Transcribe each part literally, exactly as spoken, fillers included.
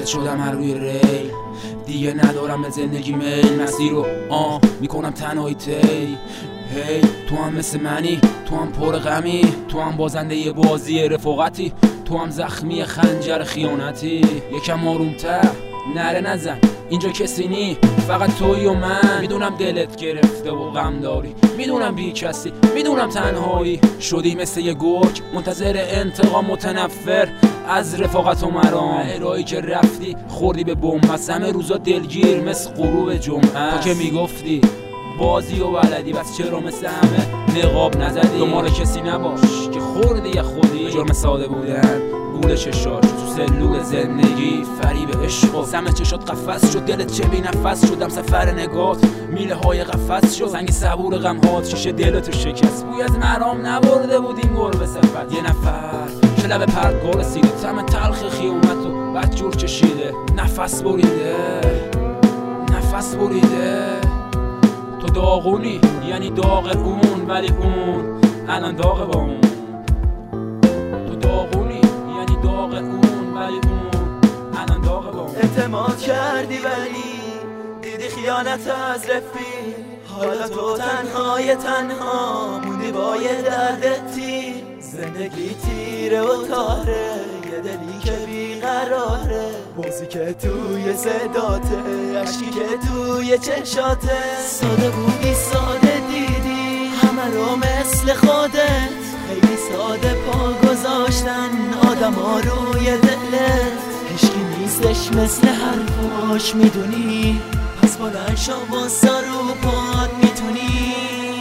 وارد شدم هر روی ریل، دیگه ندارم به زندگی میل، مسیر رو آه میکنم تنهایی تی. هی تو هم مثل منی، تو هم پر غمی، تو هم بازنده یه بازی رفاقتی، تو هم زخمی خنجر خیانتی. یکم آرومتر نره نزن اینجا کسی نی، فقط تویی و من. میدونم دلت گرفته و غم داری، میدونم بی کسی، میدونم تنهایی شدی مثل یه گرگ منتظر انتقام، متنفر از رفاقت و مرام. الهی که رفتی خوردی به بنبست، همه روزا دلگیر مثل غروب جمعه. تو که میگفتی بازی و بلدی، بس چرا مثل همه نقاب نزدی؟ دنبال کسی نباش که خوردی یا خودی، به جرم ساده بودن گول چشاش تو سلول زندگی، فریب عشق و سم چشات قفس شد، دلت چه بی نفس شدم سفر نگات، میله های قفس شد سنگ صبور غم هات، شیشه دلتو شکست. بوی از مرام نبرده بود این گربه صفت، یه نفر که لب پرتگاه رسیده، طعم تلخ خیانتو بد جور چشیده، نفس بریده نفس بریده. تو داغونی یعنی داغ اون، ولی اون الان داغ با اون. تو داغونی یعنی داغ اون، ولی اون الان داغ با اون. اعتماد کردی ولی دیدی خیانت از رفیق، حالا تو تنهای تنها موندی با یه درد تیر. زندگی تیره و تاره، یه دلی که بیقراره، موزی که توی صداته، عشقی که توی چشاته. ساده بودی ساده دیدی همه رو مثل خودت، خیلی ساده پا گذاشتن آدم ها روی دلت. هیچکی نیستش مثل حرفاش میدونی، پس بلند شو با سر و پاد میتونی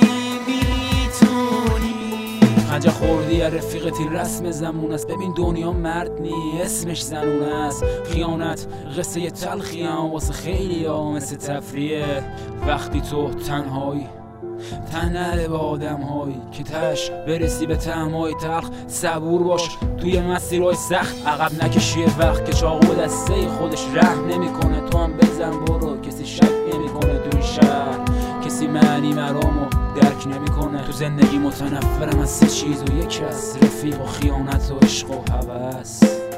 میتونی. خنجر خوردی یا رفیقتی رسم زمون است، ببین دنیا مرد نی اسمش زنون است. خیانت قصه تلخی هم واسه خیلی ها مثل تفریه، وقتی تو تنهایی تن نده به آدم هایی که تش برسی به طعمای تلخ. صبور باش توی مسیرهای سخت، عقب نکشی وقت که چاقو دسته خودش رحم نمیکنه. تو هم بزن برو، کسی شک نمیکنه تو این شهر، کسی معنی مرامو درک نمیکنه. تو زندگی متنفرم از سه چیز و یک از رفیق و خیانت و عشق و هوس.